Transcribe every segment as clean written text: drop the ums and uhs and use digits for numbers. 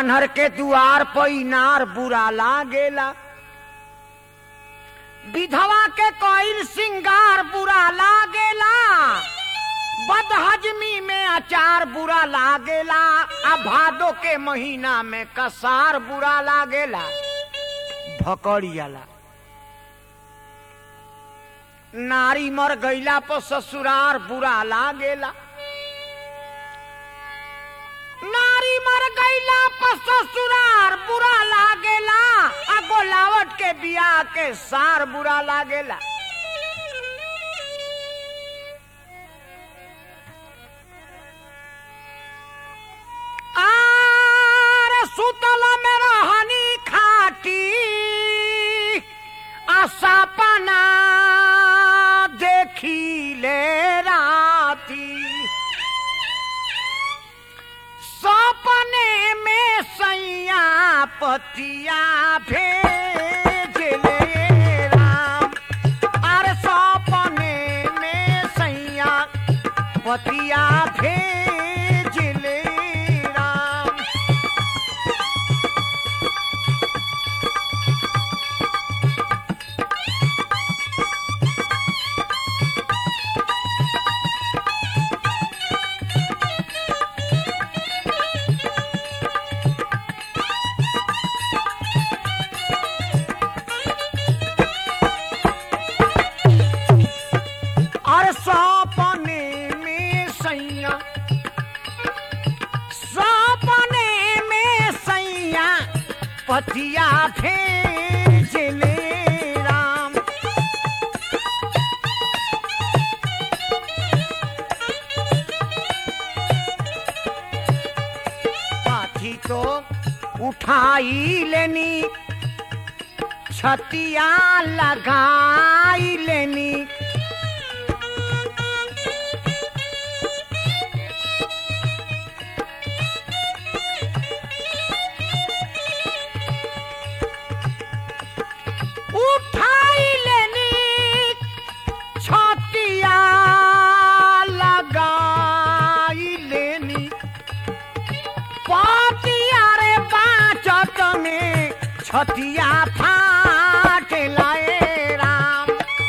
आन्हर के दुआर पर इनार बुरा लागेला, विधवा के कोइल सिंगार बुरा लागेला, बदहजमी में अचार बुरा लागेला, आ भादो के महीना में कसार बुरा लागेला। भकड़ियाला नारी मर गईला पर ससुरार बुरा लागेला, नारी मर गईला पर ससुरार बुरा लागेला, आ गोलावट के बियाह के सार बुरा लागेला। आरे सुतल में रहनी खाटी, सपना देखी ले राती, सपने में सैया पतिया भेज ले राम। अरे सपने में सैया पतिया भेज ले राम। पतिया भेज ले राम। पाथी तो उठाई लेनी, छतिया लगाई लेनी, छतिया फाट लाए राम।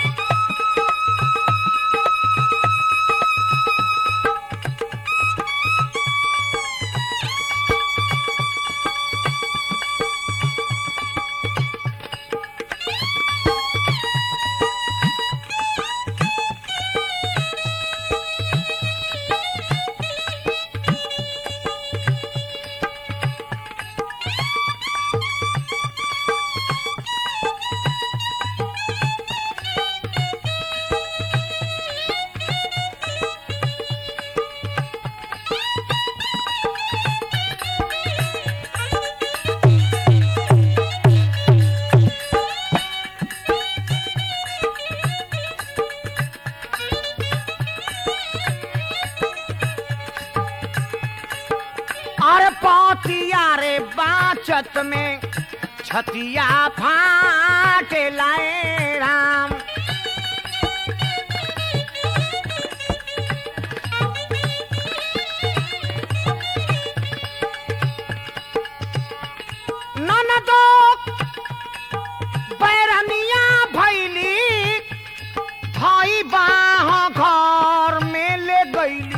अरे पतिया रे बाचत में छतिया फाट लाए राम। ननदो बैरनिया भैली, धाई बाह घर में ले गईली,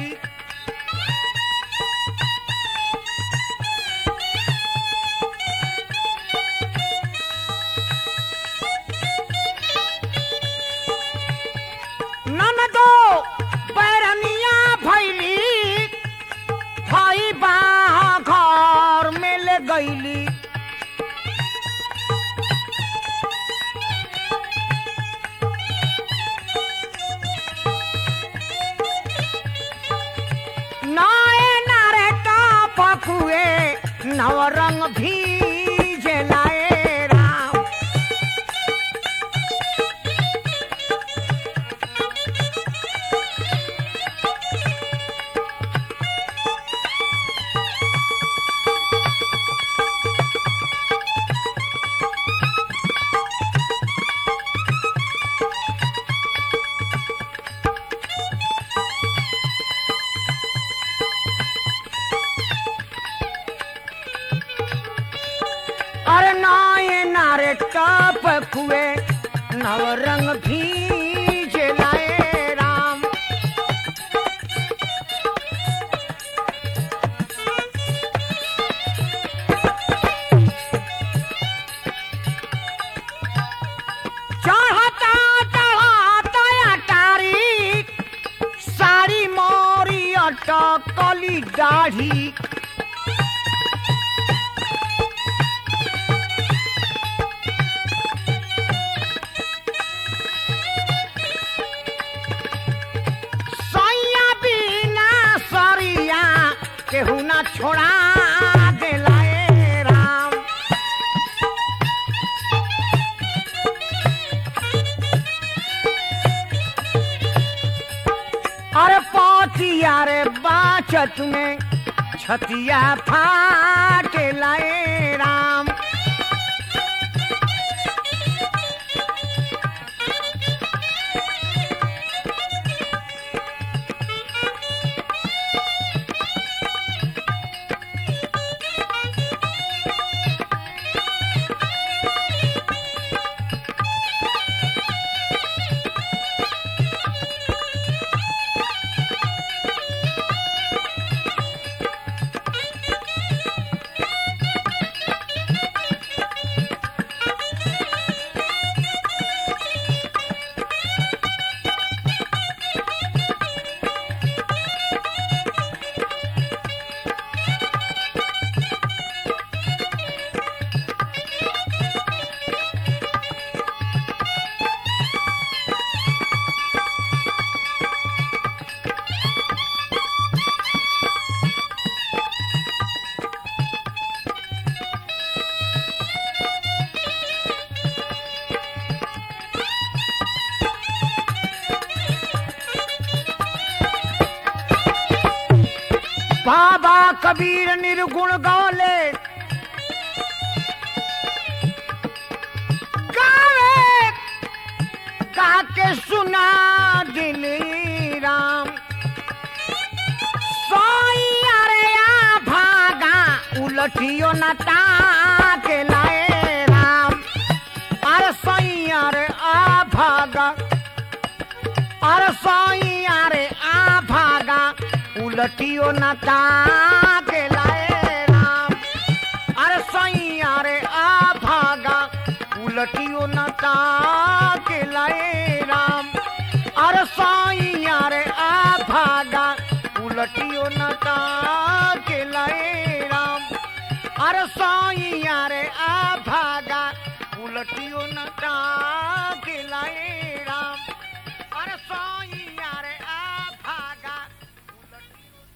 ननदो बैरनिया भैली, भाई बाह घर में ले गईली। नाए नारे टॉप हुए नवरंग भीज लाए राम। अब रंग भीजे लाए राम। चढ़ता चढ़ता अटारी साड़ी मोरी अटकली दाढ़ी। केहू ना छोड़ा दिलाए राम। अरे पौतिया रे बाचत में छतिया फाट लाए राम। बाबा कबीर निर्गुण गौले गावे गा के सुना दिली राम। सोइया रे आ भागा उलटियो न ताके लाए राम। अरे सोइया रे आ भागा, अरे सोइया रे आ भागा उलटियो न ताके लाए राम। अरे सैया रे आ भागा उलटियो न ताके लाए राम। अरे सैया रे आ भागा उलटियो न ताके लाए राम। अरे सैया रे आ भागा उलटियो न